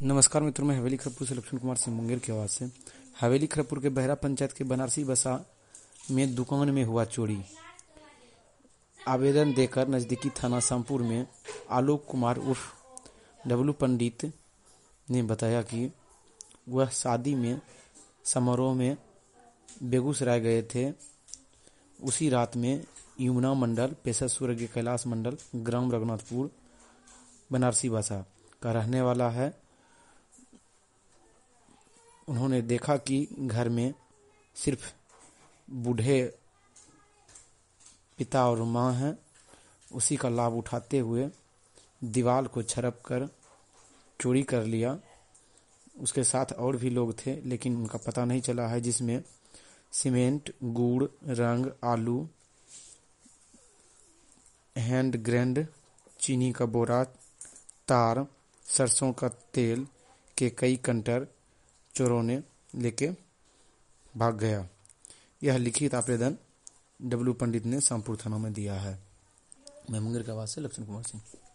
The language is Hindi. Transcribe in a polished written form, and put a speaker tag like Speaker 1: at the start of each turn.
Speaker 1: नमस्कार मित्रों, मैं हवेली खरपुर से लक्ष्मण कुमार सिंह मुंगेर की आवाज़ से। हवेली खरपुर के बहरा पंचायत के बनारसी बसा में दुकान में हुआ चोरी। आवेदन देकर नज़दीकी थाना शामपुर में आलोक कुमार उर्फ डब्लू पंडित ने बताया कि वह शादी में समारोह में बेगूसराय गए थे। उसी रात में यमुना मंडल पेशा स्वर्गीय कैलाश मंडल ग्राम रघुनाथपुर बनारसी बसा का रहने वाला है। उन्होंने देखा कि घर में सिर्फ बूढ़े पिता और माँ हैं। उसी का लाभ उठाते हुए दीवार को छरप कर चोरी कर लिया। उसके साथ और भी लोग थे लेकिन उनका पता नहीं चला है, जिसमें सीमेंट, गुड़, रंग, आलू, हैंड ग्रेंड, चीनी का बोरा, तार, सरसों का तेल के कई कंटर चोरों ने लेके भाग गया। यह लिखित आवेदन डब्लू पंडित ने शामपुर थाना में दिया है। मैं मुंगेर की आवाज़ से लक्ष्मण कुमार सिंह।